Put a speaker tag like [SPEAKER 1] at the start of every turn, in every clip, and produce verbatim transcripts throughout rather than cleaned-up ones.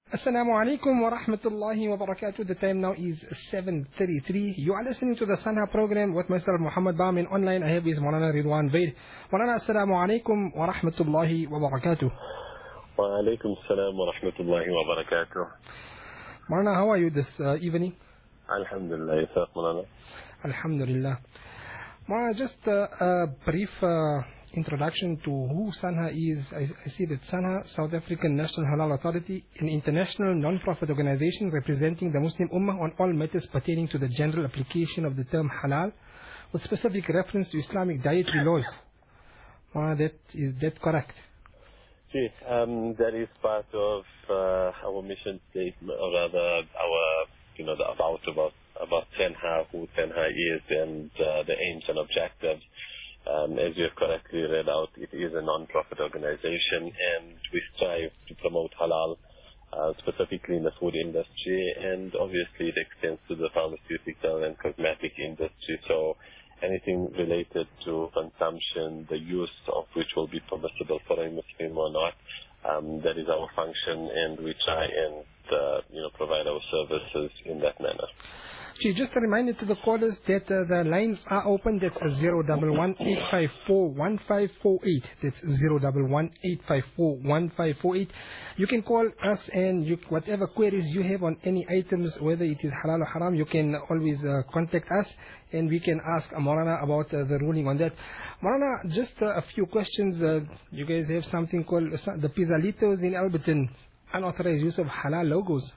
[SPEAKER 1] Assalamu alaikum wa rahmatullahi wa barakatuh. The time now is seven thirty-three. You are listening to the Sanha program with myself, Muhammad Bamin. Online, I have is Maulana Ridwan Vaid. Maulana, assalamu alaikum wa rahmatullahi wa barakatuh.
[SPEAKER 2] Wa alaikum salam wa rahmatullahi wa barakatuh.
[SPEAKER 1] Maulana, how are you this uh, evening?
[SPEAKER 2] Alhamdulillah, Yusuf Maulana.
[SPEAKER 1] Alhamdulillah. Maulana, just uh, a brief uh, introduction to who Sanha is. I, I see that Sanha, South African National Halal Authority, an international non-profit organization representing the Muslim Ummah on all matters pertaining to the general application of the term halal, with specific reference to Islamic dietary laws. Maulana, that is that correct?
[SPEAKER 2] See, um, that is part of uh, our mission statement, or rather our, you know, the about about about Sanha, who Sanha is, and uh, the aims and objectives. Um, as you have correctly read out, it is a non-profit organization, and we strive to promote halal, uh, specifically in the food industry, and obviously it extends to the pharmaceutical and cosmetic industry. So anything related to consumption, the use of which will be permissible for a Muslim or not, um, that is our function, and we try and uh, you know provide our services in that manner.
[SPEAKER 1] Gee, just a reminder to the callers that uh, the lines are open. That's zero one one eight five four one five four eight. That's zero one one eight five four one five four eight. You can call us, and you, whatever queries you have on any items, whether it is halal or haram, you can always uh, contact us, and we can ask Maulana about uh, the ruling on that. Maulana, just uh, a few questions. Uh, you guys have something called uh, the Pizzalitos in Alberton, unauthorized use of halal logos.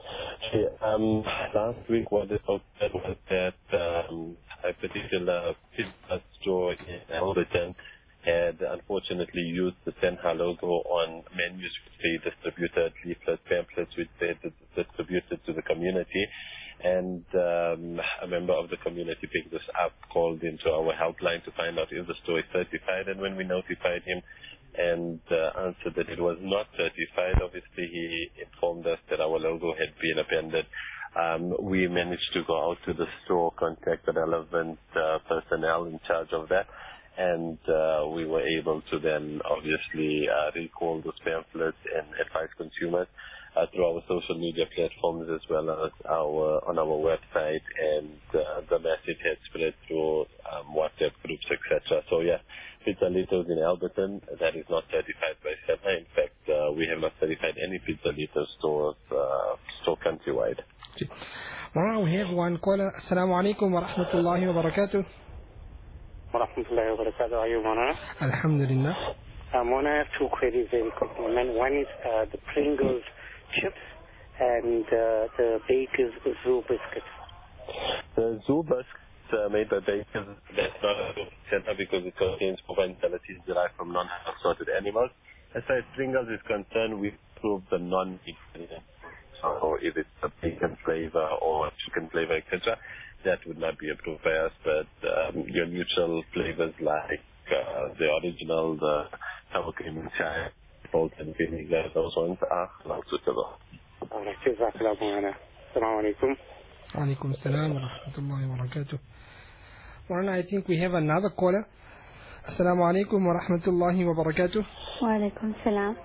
[SPEAKER 2] Um, last week what it was that um, a particular pizza store in Alberton had unfortunately used the Sanha logo on menus which they distributed, leaflets, pamphlets which they distributed to the community. And um, a member of the community picked this up, called into our helpline to find out if the store is certified. And when we notified him and uh, answered that it was not certified, obviously he informed us that our logo had been appended. Um, we managed to go out to the store, contact the relevant uh, personnel in charge of that, and uh, we were able to then obviously uh, recall those pamphlets and advise consumers uh, through our social media platforms as well as our on our website, and uh, the message had spread through um, WhatsApp groups, et cetera. So yeah, Pizzalitos in Alberton, that is not certified by SEMA. In fact, uh, we have not certified any Pizzalitos stores uh, store countrywide.
[SPEAKER 1] Well, we have one caller. Assalamu alaikum wa rahmatullahi wa barakatuh.
[SPEAKER 3] Wa rahmatullahi wa barakatuh. Are you Maulana?
[SPEAKER 1] Alhamdulillah.
[SPEAKER 3] Uh, Maulana, I have two queries very quickly. One is uh, the Pringles chips and uh, the Baker's Zoo biscuits.
[SPEAKER 2] The Zoo biscuits Uh, made by Baker's, that's not a center because it contains provincialities derived from non-assorted animals. As far as Pringles is concerned, we prove the non-meat flavor. So if it's a bacon flavor or chicken flavor, et cetera, that would not be approved by us. But um, your neutral flavors like uh, the original, the sour cream and chai, salt and vinegar, those ones are not suitable.
[SPEAKER 3] All right. Assalamu alaikum.
[SPEAKER 1] Alaikum assalam wa rahmatullahi wa barakatuh. Maulana, I think we have another caller. Assalamu alaikum wa rahmatullahi wa barakatuh.
[SPEAKER 4] Wa alaikum salam.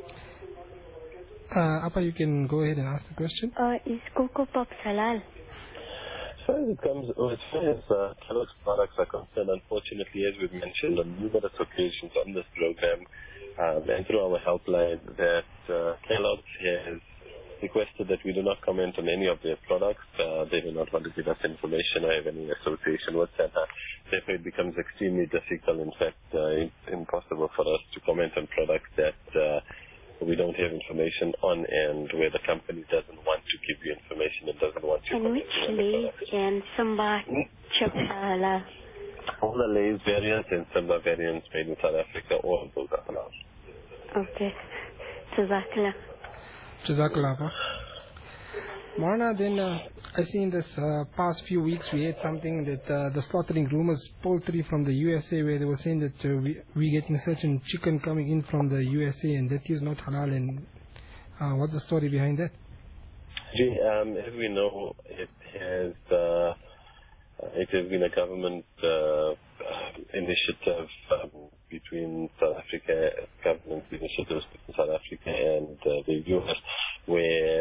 [SPEAKER 1] Uh, Appa, you can go ahead and ask the question.
[SPEAKER 4] Uh, is Coco Pops halal?
[SPEAKER 2] As far as it comes, as far as uh, Kellogg's products are concerned, unfortunately, as we've mentioned on numerous occasions on this program um, and through our helpline, that uh, Kellogg's has requested that we do not comment on any of their products. Uh, they do not want to give us information or have any association with that. Uh, therefore, it becomes extremely difficult, in fact, uh, impossible for us to comment on products that uh, we don't have information on, and where the company doesn't want to give you information and doesn't want you
[SPEAKER 4] and which Lay's and Simba chips are halal?
[SPEAKER 2] All the Lay's variants and Simba variants made in South Africa, all of those are halal.
[SPEAKER 4] Okay. Jazakallah.
[SPEAKER 1] Jazakallah. Maulana, then uh, I see in this uh, past few weeks we had something that uh, the slaughtering rumors poultry from the U S A, where they were saying that uh, we, we're getting certain chicken coming in from the U S A and that is not halal. And uh, what's the story behind that?
[SPEAKER 2] Gee, um, as we know, it has uh, it has been a government uh, initiative um, between South Africa, government initiatives between South Africa and uh, the U S, where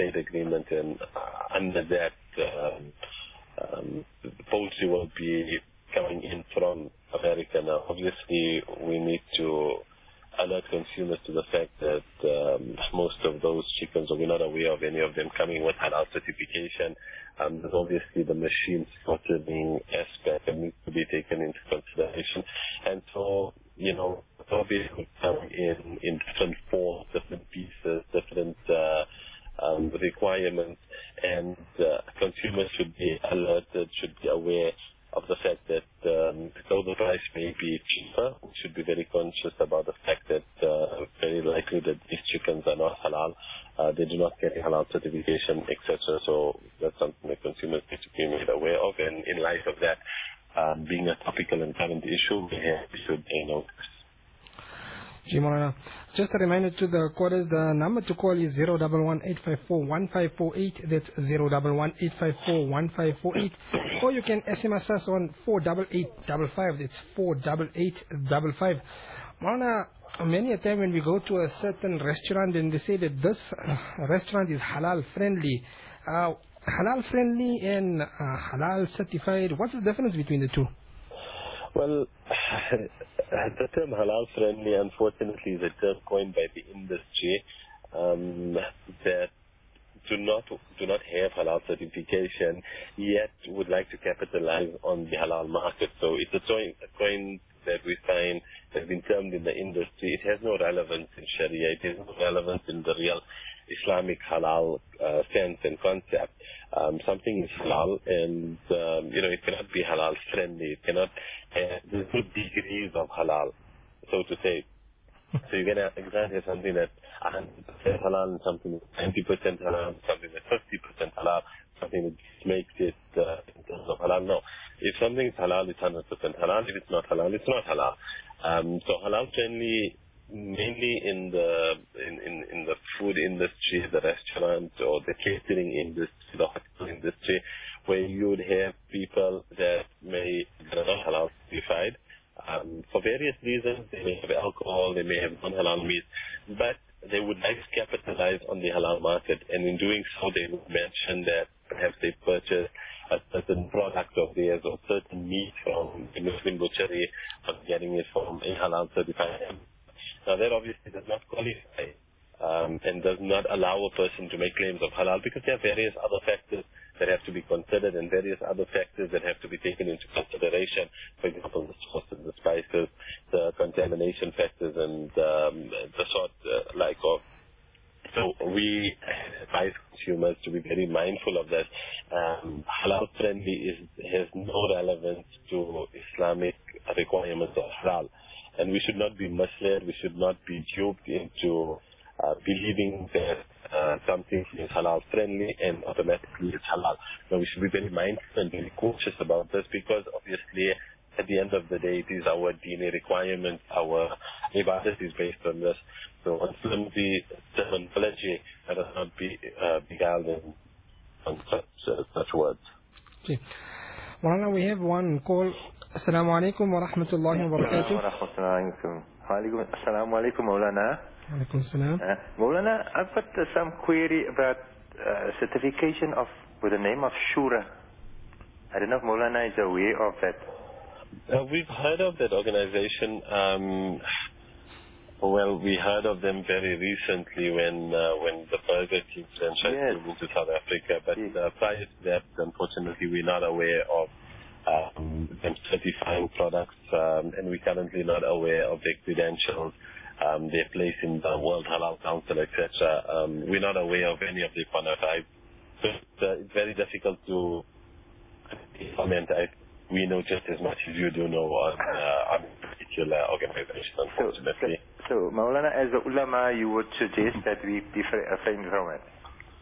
[SPEAKER 2] trade agreement, and uh, under that, um, um, poultry will be coming in from America. Now, obviously, we need to alert consumers to the fact that um, most of those chickens, or we're not aware of any of them coming with halal certification. Um, there's obviously the machine slaughtering aspect that needs to be taken into consideration. And so, you know, obviously would come in, in different forms, different pieces, different uh, um, requirements, and uh, consumers should be alerted, should be aware of the fact that um, though the price may be cheaper, we should be very conscious about the fact that uh, very likely that these chickens are not halal, uh, they do not get a halal certification, et cetera. So that's something that consumers need to be made aware of, and in light of that, um, being a topical and current issue, we should take notice.
[SPEAKER 1] Ji Maulana. Just a reminder to the callers, the number to call is zero one one eight five four one five four eight. That's zero one one eight five four one five four eight. Or you can S M S us on four eight eight five five. That's four eight eight five five. Maulana, many a time when we go to a certain restaurant and they say that this uh, restaurant is halal friendly. Uh, halal friendly and uh, halal certified, what's the difference between the two?
[SPEAKER 2] Well, the term halal friendly, unfortunately, is a term coined by the industry um, that do not do not have halal certification, yet would like to capitalize on the halal market. So it's a coin, a coin that we find has been termed in the industry. It has no relevance in Sharia. It has no relevance in the real Islamic halal uh, sense and concept. Um, something is halal, and um, you know it cannot be halal friendly. It cannot. Uh, there's no degrees of halal, so to say. So you can exactly have something that one hundred percent halal, and something that's ninety percent halal, something that's fifty percent halal, something that makes it uh, in terms of halal. No, if something is halal, it's one hundred percent halal. If it's not halal, it's not halal. Um, so halal friendly, mainly in the in, in, in the food industry, the restaurant or the catering industry, the hotel industry, where you would have people that may that are not halal certified. Um, for various reasons, they may have alcohol, they may have non-halal meat, but they would like to capitalize on the halal market, and in doing so, they would mention that perhaps they purchased a certain product of theirs or certain meat from the Muslim butchery, but getting it from a halal certified. Now, that obviously does not qualify um, and does not allow a person to make claims of halal, because there are various other factors that have to be considered and various other factors that have to be taken into consideration. For example, the sauces, the spices, the contamination factors, and um, the sort uh, like of. So we advise consumers to be very mindful of that. Um, halal friendly is, has no relevance to Islamic requirements of halal. And we should not be misled, we should not be duped into uh, believing that uh, something is halal friendly and automatically it's halal. Now we should be very mindful and very cautious about this, because obviously at the end of the day it is our D N A requirement, our ibadat is based on this. So on flimsy terminology, let us not be uh, beguiled in, on such, uh, such words.
[SPEAKER 1] Okay. Maulana, we have one call. Assalamu alaikum wa rahmatullahi wa barakatuh.
[SPEAKER 5] Wa rahmatullahi wa Assalamu alaikum, Maulana.
[SPEAKER 1] Alaikum salam.
[SPEAKER 5] Uh, Maulana, I've got uh, some query about uh, certification of with the name of Shura. I don't know if Maulana is aware of that.
[SPEAKER 2] Uh, we've heard of that organization. Um, well, we heard of them very recently when uh, when the Burger King franchise
[SPEAKER 5] yes.
[SPEAKER 2] came into South Africa. But
[SPEAKER 5] yes.
[SPEAKER 2] uh, prior to that, unfortunately, we're not aware of um, them certifying products, um, and we're currently not aware of their credentials, um, their place in the World Halal Council, et cetera. Um, we're not aware of any of the bona fides. So it's, uh, it's very difficult to comment. I, we know just as much as you do know on, uh, on a particular organization, unfortunately.
[SPEAKER 5] So, so, Maulana, as the ulama, you would suggest that we be refrain from it?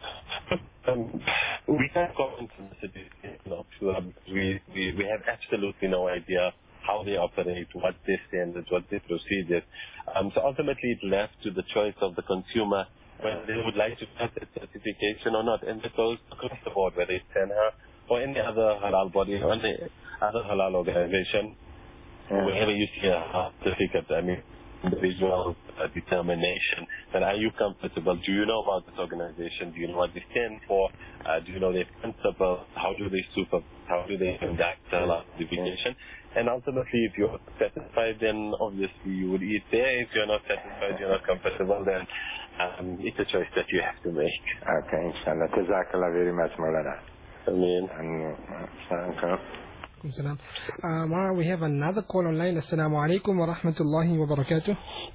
[SPEAKER 2] Um, we can't comment on the certification of Shura. We, we, we have absolutely no idea how they operate, what their standards, what their procedures. Um, so ultimately it's left to the choice of the consumer whether they would like to get that certification or not. And it goes across the board, whether it's Senha or any other halal body or any other halal organization. Yeah. Whenever you see a certificate, I mean, individual uh, determination But are you comfortable? Do you know about this organization? Do you know what they stand for? Uh, do you know their principles? How do they super? How do they conduct halal certification? And ultimately, if you're satisfied, then obviously you would eat there. If you're not satisfied, you're not comfortable, then um, it's a choice that you have to make.
[SPEAKER 5] Okay, inshallah. Jazakallah very much, Maulana.
[SPEAKER 2] I mean,
[SPEAKER 5] And, uh,
[SPEAKER 1] Alaikum salam. Uh, Mara, we have another call online. Assalamu alaikum wa rahmatullahi wa barakatuh.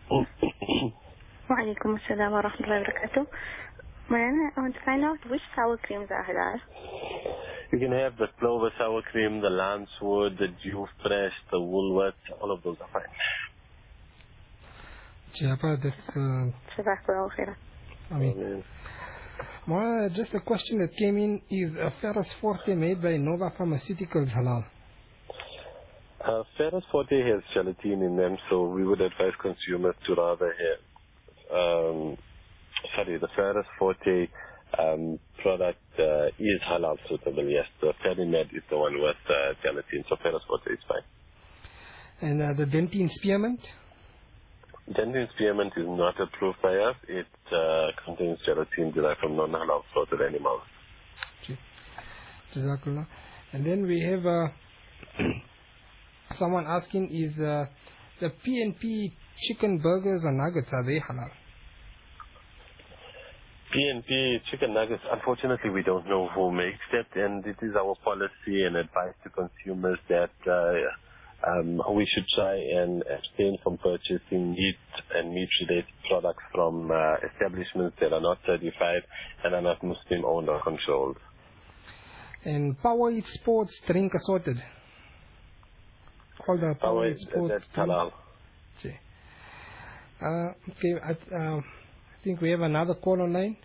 [SPEAKER 4] Wa alaikum assalam wa rahmatullahi wa barakatuh. Mariana, I want to find out which sour creams are halal.
[SPEAKER 2] you can have the Clover sour cream, the Lancewood, the Dew Fresh, the Woolworths. All of those are fine.
[SPEAKER 1] Chiapa, that's, uh,
[SPEAKER 4] Jazakallahu khairan.
[SPEAKER 1] I mean, Mara, just a question that came in, is a Ferrous Forte made by Nova Pharmaceuticals halal?
[SPEAKER 2] Uh, Ferrous Forte has gelatin in them, so we would advise consumers to rather have, um, sorry, the Ferrous Forte um, product uh, is halal suitable, yes. The Ferimed is the one with uh, gelatin, so Ferrous Forte is fine.
[SPEAKER 1] And uh, the Dentine Spearmint?
[SPEAKER 2] Dentine Spearmint is not approved by us. It uh, contains gelatin derived from non-halal slaughtered animals.
[SPEAKER 1] Okay. Jazakallah. And then we have uh, someone asking, is uh, the P and P chicken burgers or nuggets, are they halal?
[SPEAKER 2] P and P chicken nuggets, unfortunately we don't know who makes that, and it is our policy and advice to consumers that uh, um, we should try and abstain from purchasing meat and meat-related products from uh, establishments that are not certified and are not Muslim-owned or controlled.
[SPEAKER 1] And Power Eat Sports drink assorted. All the Power
[SPEAKER 2] Power,
[SPEAKER 1] Eat Sports
[SPEAKER 2] that's halal.
[SPEAKER 1] Okay. Uh, okay, I, uh, I think we have another call online.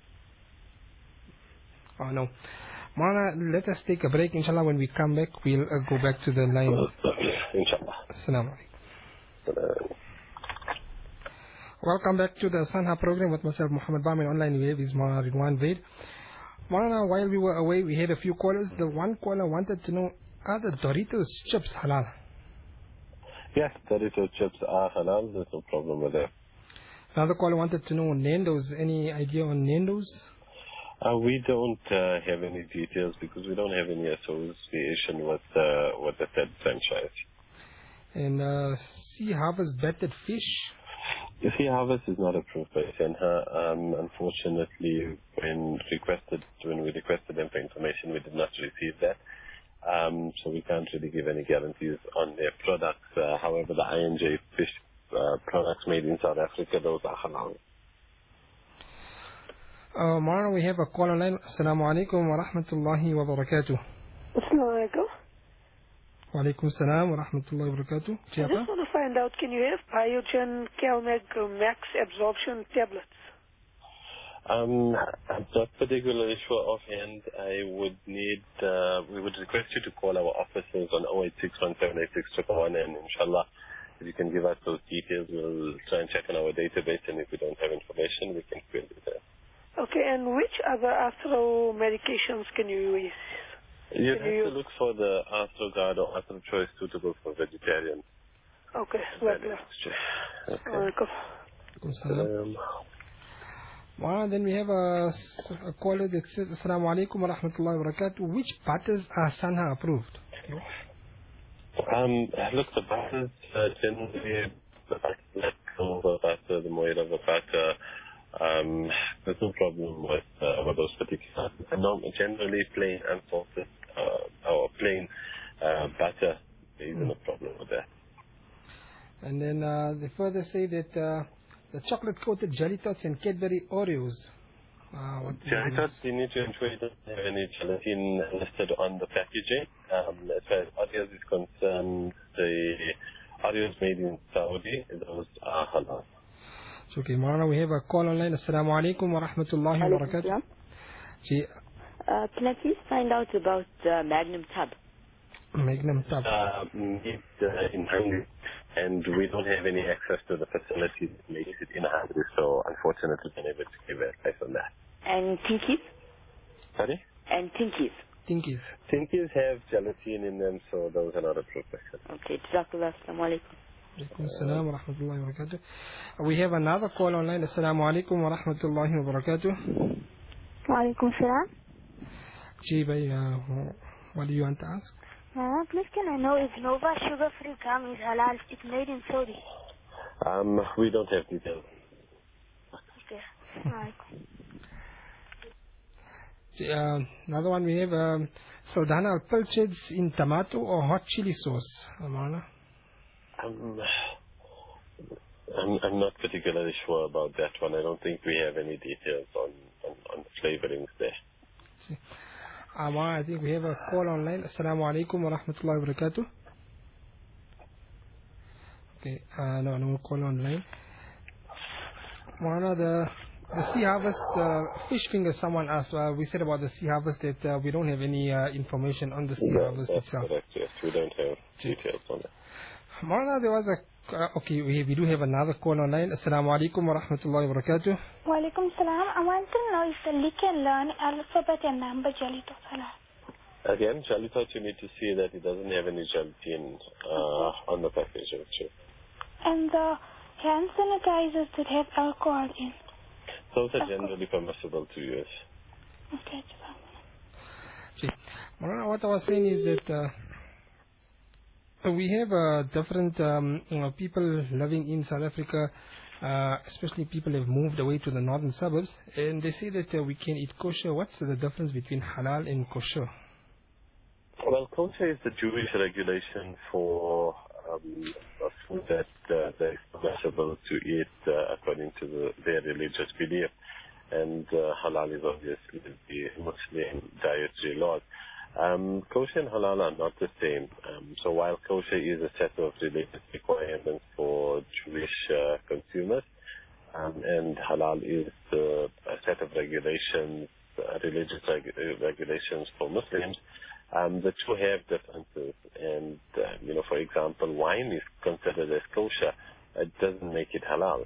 [SPEAKER 1] Oh no. Mana, let us take a break. Inshallah, when we come back, we'll uh, go back to the line.
[SPEAKER 2] Inshallah.
[SPEAKER 1] Assalamu alaikum. Welcome back to the Sanha program with myself, Muhammad Bamin. Online we have is Mana Ridwan Vaid. Mana, while we were away, we had a few callers. The one caller wanted to know, are the Doritos chips halal?
[SPEAKER 2] Yes, Doritos chips are halal. There's no problem with that.
[SPEAKER 1] Another caller wanted to know Nando's. Any idea on Nando's?
[SPEAKER 2] Uh, we don't uh, have any details because we don't have any association with uh, with the said franchise.
[SPEAKER 1] And uh, Sea Harvest battered fish.
[SPEAKER 2] You see, Harvest is not approved by Senha. Um, unfortunately, when requested, when we requested them for information, we did not receive that. Um, so we can't really give any guarantees on their products. Uh, however, the I N J fish uh, products made in South Africa, those are halal.
[SPEAKER 1] Uh, Mara, we have a call online. Assalamu alaikum wa rahmatullahi wa barakatuh.
[SPEAKER 6] Assalamu alaikum.
[SPEAKER 1] Wa alaikum salam wa rahmatullahi wa barakatuh.
[SPEAKER 6] I just want to find out, can you have Biogen Calmag Max absorption tablets?
[SPEAKER 2] Um, I'm not particularly sure offhand. I would need, uh, we would request you to call our offices on zero eight six one seven eight six one one, and inshallah, if you can give us those details, we'll try and check on our database, and if we don't have information, we can fill it there.
[SPEAKER 6] Okay, and which other arthro medications can you use?
[SPEAKER 2] You'd
[SPEAKER 6] can
[SPEAKER 2] have
[SPEAKER 6] you
[SPEAKER 2] to look for the ArthroGuard or Arthro Choice suitable for vegetarian.
[SPEAKER 6] Okay,
[SPEAKER 2] That
[SPEAKER 6] lovely.
[SPEAKER 2] is- Okay.
[SPEAKER 6] Alaikum.
[SPEAKER 1] Alaikum salam.
[SPEAKER 2] Um,
[SPEAKER 1] Well, then we have a, a caller that says, Assalamu alaikum wa rahmatullahi wa barakatuh. Which butters are Sanha approved?
[SPEAKER 2] um, look, the butters uh, generally, the butter, the butter, the Moira, the butter, um, there's no problem with, uh, with those particular. No, generally plain unsalted uh, or plain uh, butter, there isn't a problem with that.
[SPEAKER 1] And then uh, they further say that uh, the chocolate-coated Jelly Tots and Cadbury Oreos. Uh, what
[SPEAKER 2] Jelly Tots, you need to ensure it doesn't have any gelatin listed on the packaging. Um, as far as Oreos is concerned, the Oreos made in Saudi, those are halal.
[SPEAKER 1] So, okay, Marana, we have a call online. Assalamu alaikum wa rahmatullahi wa barakatuh.
[SPEAKER 4] Uh, can I please find out about uh, Magnum Tub?
[SPEAKER 1] Magnum Tub.
[SPEAKER 2] Uh, it's uh, in Hungary, and we don't have any access to the facility that makes it in Hungary, so unfortunately I'm unable to give advice on that.
[SPEAKER 4] And Tinkies?
[SPEAKER 2] Sorry?
[SPEAKER 4] And Tinkies.
[SPEAKER 1] Tinkies.
[SPEAKER 2] Tinkies have gelatin in them, so those are not approved.
[SPEAKER 4] Okay, Jazakallah. Assalamu alaikum.
[SPEAKER 1] Alaikum assalam wa rahmatullahi wa barakatuh. We have another call online. Assalamu alaikum wa rahmatullahi wa barakatuh.
[SPEAKER 4] Wa alaikum salam.
[SPEAKER 1] Ji, bhai, uh, what do you want to ask?
[SPEAKER 4] Uh, please can I know if Nova sugar-free gum is halal? It's made in Saudi.
[SPEAKER 2] Um, we don't have details.
[SPEAKER 4] Okay. Alaikum.
[SPEAKER 1] Uh, another one we have, um, Saldana pilchards in tomato or hot chili sauce, Amana?
[SPEAKER 2] Um, I'm, I'm not particularly sure about that one. I don't think we have any details on, on, on flavorings there.
[SPEAKER 1] Amana, I think we have a call online. Assalamu alaikum wa rahmatullahi wa barakatuh. Okay, uh, no, no call online. Amana, the... The sea harvest, uh, fish finger, someone asked, uh, we said about the sea harvest that uh, we don't have any uh, information on the sea
[SPEAKER 2] Yeah,
[SPEAKER 1] harvest
[SPEAKER 2] that's
[SPEAKER 1] itself.
[SPEAKER 2] correct, yes. We don't have details on it.
[SPEAKER 1] Marana, there was a, uh, okay, we, we do have another call online. Assalamu alaikum wa rahmatullahi wa barakatuh.
[SPEAKER 7] Wa alaikum salam. I want to know if the lick can learn alphabet and number Jalito halal.
[SPEAKER 2] Again, Jalita, you need to see that it doesn't have any gelatin uh, on the package, actually.
[SPEAKER 7] And the hand sanitizers that have alcohol in.
[SPEAKER 2] Those are generally permissible to use.
[SPEAKER 7] Okay.
[SPEAKER 1] See, Marana, what I was saying is that uh, we have uh, different um, you know, people living in South Africa, uh, especially people have moved away to the northern suburbs, and they say that uh, we can eat kosher. What's the difference between halal and kosher?
[SPEAKER 2] Well, kosher is the Jewish regulation for um, a food that, uh, that is permissible to eat uh, according to the, their religious belief. And uh, halal is obviously the Muslim dietary laws. Um, kosher and halal are not the same. Um, so while kosher is a set of religious requirements for Jewish uh, consumers, um, and halal is uh, a set of regulations, uh, religious reg- regulations for Muslims, um, the two have differences. And, uh, you know, for example, wine is considered as kosher. It doesn't make it halal.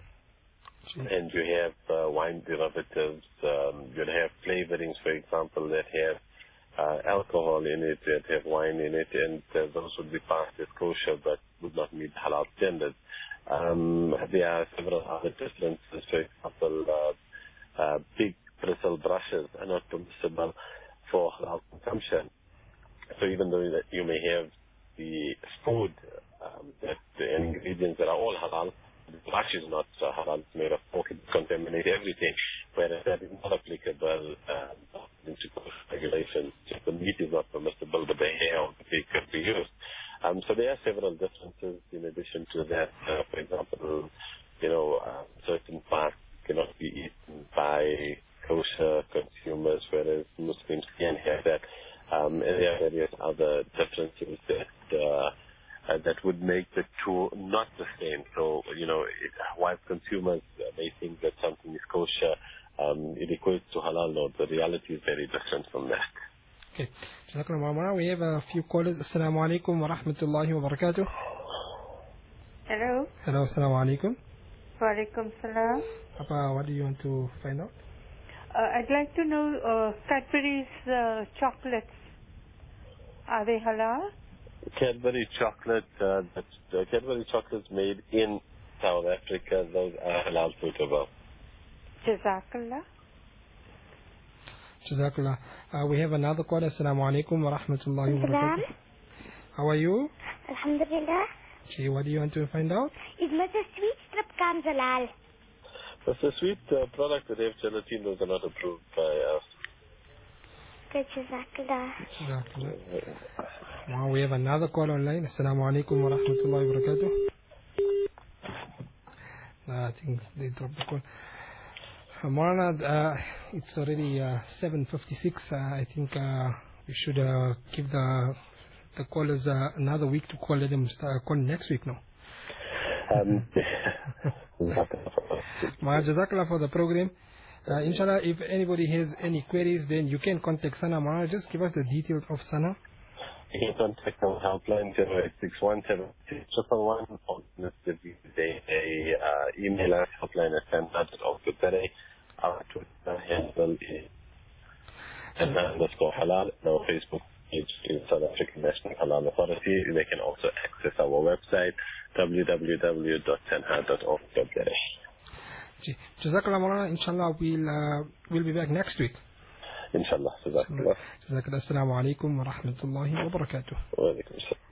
[SPEAKER 2] And you have uh, wine derivatives, um, you'll have flavorings, for example, that have uh, alcohol in it, that have wine in it, and uh, those would be passed as kosher but would not meet halal standards. Um, there are several other differences. For example, uh, uh, big bristle brushes are not permissible for halal consumption. So even though that you may have the food um, that and ingredients that are all halal, the brush is not uh, halal, it's made of pork, it contaminates everything, whereas that is not applicable um, into regulations. Just the meat is not permissible, but the hair of the pig could be used. Um, so there are several differences in addition to that. Uh, for example, you know, uh, certain parts cannot be eaten by kosher consumers, whereas Muslims can have that. Um, and there are various other differences that uh, Uh, that would make the two not the same. So, you know, it, while consumers uh, may think that something is kosher, um, it equates to halal, no, the reality is very different from that.
[SPEAKER 1] Okay. Jazakallah. We have a few callers. Assalamu alaikum wa rahmatullahi wa barakatuh.
[SPEAKER 8] Hello.
[SPEAKER 1] Hello, assalamu alaikum.
[SPEAKER 8] Wa alaikum salam.
[SPEAKER 1] Papa, what do you want to find out?
[SPEAKER 8] Uh, I'd like to know uh, Cadbury's uh, chocolates. Are they halal?
[SPEAKER 2] Cadbury chocolate, uh, that's, uh, Cadbury chocolates made in South Africa, those are halal suitable.
[SPEAKER 8] Jazakallah.
[SPEAKER 1] Jazakallah. Uh, we have another call. Assalamu alaikum wa rahmatullahi wa barakatuh. How are you?
[SPEAKER 7] Alhamdulillah.
[SPEAKER 1] Gee, what do you want to find out?
[SPEAKER 7] Is Mister Sweet Strip gum halal?
[SPEAKER 2] That's a sweet uh, product that have gelatin, those are not approved by us.
[SPEAKER 7] Okay, Jazakallah.
[SPEAKER 1] Jazakallah. Wow, we have another call online. Assalamu alaikum wa rahmatullahi wa barakatuh. Uh, I think they dropped the call. Uh, Marana, uh, it's already uh, seven fifty-six. Uh, I think uh, we should uh, give the the callers uh, another week to call. Let them start call next week now.
[SPEAKER 2] Um,
[SPEAKER 1] Ma Jazakallah for the program. Uh, inshallah, if anybody has any queries, then you can contact Sana. Ma, just give us the details of Sana.
[SPEAKER 2] You can contact our helpline zero eight six one seven six triple one, alternatively they uh, email us helpline at sanha dot org dot za. Our Twitter handle is sanha underscore halal, and our Facebook page in South African National Halal Authority. They can also access our website, w w w dot senha dot org dot z a.
[SPEAKER 1] Jazakallah Maulana. Inshallah, we'll, uh, we'll be back next week.
[SPEAKER 2] Inshallah. Jazakallah.
[SPEAKER 1] Jazakallah. Assalamu alaikum wa rahmatullahi wa barakatuh.
[SPEAKER 2] Wa alaikum assalam.